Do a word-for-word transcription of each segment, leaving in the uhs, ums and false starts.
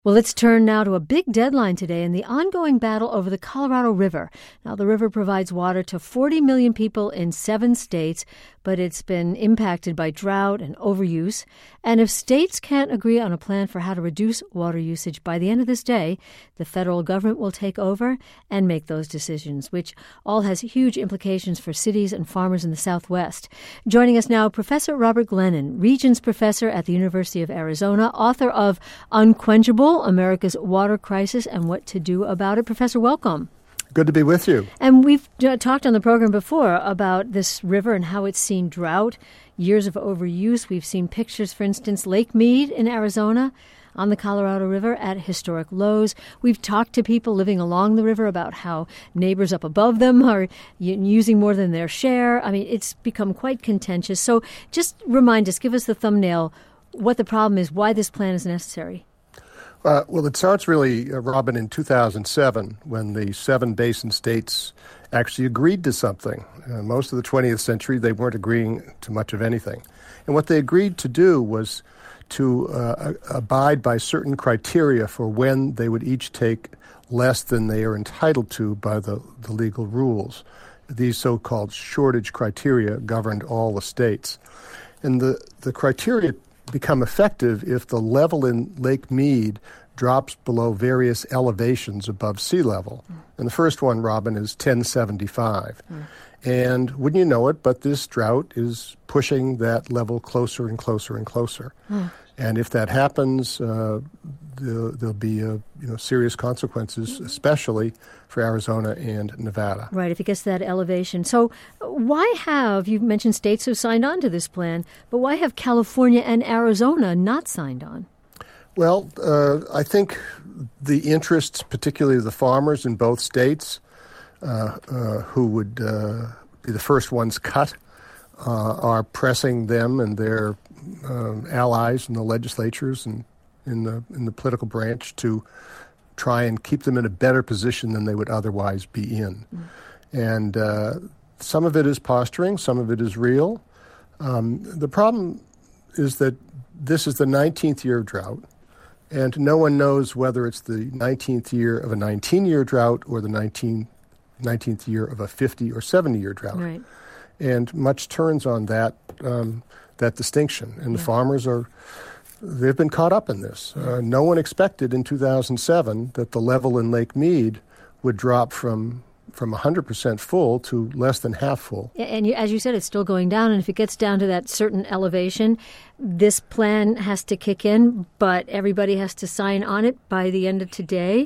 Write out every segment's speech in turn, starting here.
Well, let's turn now to a big deadline today in the ongoing battle over the Colorado River. Now, the river provides water to forty million people in seven states, but it's been impacted by drought and overuse. And if states can't agree on a plan for how to reduce water usage by the end of this day, the federal government will take over and make those decisions, which all has huge implications for cities and farmers in the Southwest. Joining us now, Professor Robert Glennon, Regents Professor at the University of Arizona, author of Unquenchable: America's Water Crisis and What to Do About It. Professor, welcome. Good to be with you. And we've uh, talked on the program before about this river and how it's seen drought, years of overuse. We've seen pictures, for instance, Lake Mead in Arizona on the Colorado River at historic lows. We've talked to people living along the river about how neighbors up above them are using more than their share. I mean, it's become quite contentious. So just remind us, give us the thumbnail, what the problem is, why this plan is necessary. Uh, well, it starts really, uh, Robin, in two thousand seven when the seven basin states actually agreed to something. Uh, most of the twentieth century, they weren't agreeing to much of anything. And what they agreed to do was to uh, abide by certain criteria for when they would each take less than they are entitled to by the, the legal rules. These so-called shortage criteria governed all the states. And the, the criteria become effective if the level in Lake Mead drops below various elevations above sea level. Mm. And the first one, Robin, is ten seventy-five. Mm. And wouldn't you know it, but this drought is pushing that level closer and closer and closer. Mm. And if that happens, uh, there'll, there'll be uh, you know serious consequences, especially for Arizona and Nevada. Right, if it gets to that elevation. So why have, you mentioned states who signed on to this plan, but why have California and Arizona not signed on? Well, uh, I think the interests, particularly of the farmers in both states, uh, uh, who would uh, be the first ones cut, uh, are pressing them and their uh, allies in the legislatures and in the in the political branch to try and keep them in a better position than they would otherwise be in. Mm. And uh, some of it is posturing, some of it is real. Um, the problem is that this is the nineteenth year of drought, and no one knows whether it's the nineteenth year of a nineteen-year drought or the nineteenth year of a fifty or seventy-year drought. Right. And much turns on that um, that distinction. And yeah. the farmers are... They've been caught up in this. Uh, no one expected in two thousand seven that the level in Lake Mead would drop from from one hundred percent full to less than half full. And you, as you said, it's still going down. And if it gets down to that certain elevation, this plan has to kick in, but everybody has to sign on it by the end of today,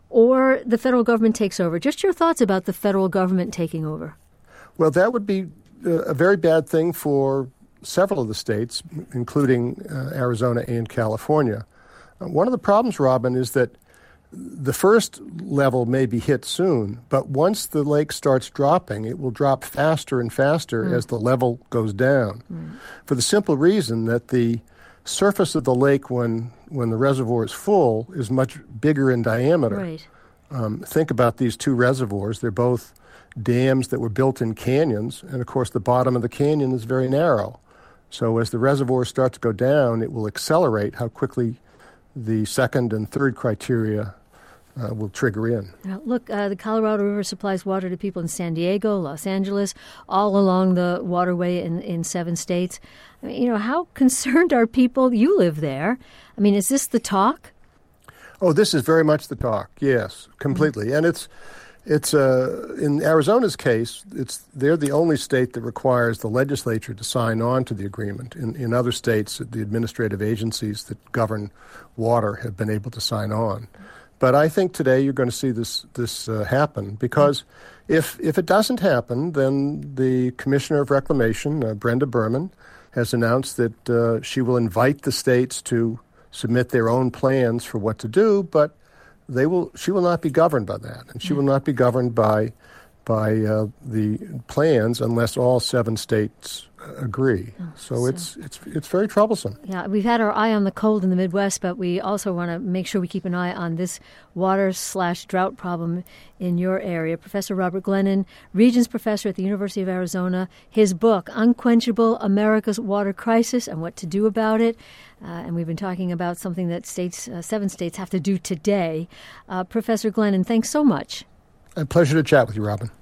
or the federal government takes over. Just your thoughts about the federal government taking over. Well, that would be a very bad thing for several of the states, including uh, Arizona and California. Uh, one of the problems, Robin, is that the first level may be hit soon, but once the lake starts dropping, it will drop faster and faster mm. as the level goes down, mm. for the simple reason that the surface of the lake when, when the reservoir is full is much bigger in diameter. Right. Um, think about these two reservoirs. They're both dams that were built in canyons, and of course the bottom of the canyon is very narrow. So as the reservoirs start to go down, it will accelerate how quickly the second and third criteria uh, will trigger in. Now, look, uh, the Colorado River supplies water to people in San Diego, Los Angeles, all along the waterway in, in seven states. I mean, you know, how concerned are people? You live there. I mean, is this the talk? Oh, this is very much the talk, yes, completely. Mm-hmm. And it's It's uh, in Arizona's case, it's they're the only state that requires the legislature to sign on to the agreement. In, in other states, the administrative agencies that govern water have been able to sign on. But I think today you're going to see this this uh, happen because if if it doesn't happen, then the Commissioner of Reclamation, uh, Brenda Berman, has announced that uh, she will invite the states to submit their own plans for what to do, but They will. She will not be governed by that, and she will not be governed by by uh, the plans unless all seven states agree. Oh, so, so it's it's it's very troublesome. Yeah, we've had our eye on the cold in the Midwest, but we also want to make sure we keep an eye on this water slash drought problem in your area. Professor Robert Glennon, Regents Professor at the University of Arizona, his book, Unquenchable America's Water Crisis and What to Do About It. Uh, and we've been talking about something that states, uh, seven states have to do today. Uh, Professor Glennon, thanks so much. A pleasure to chat with you, Robin.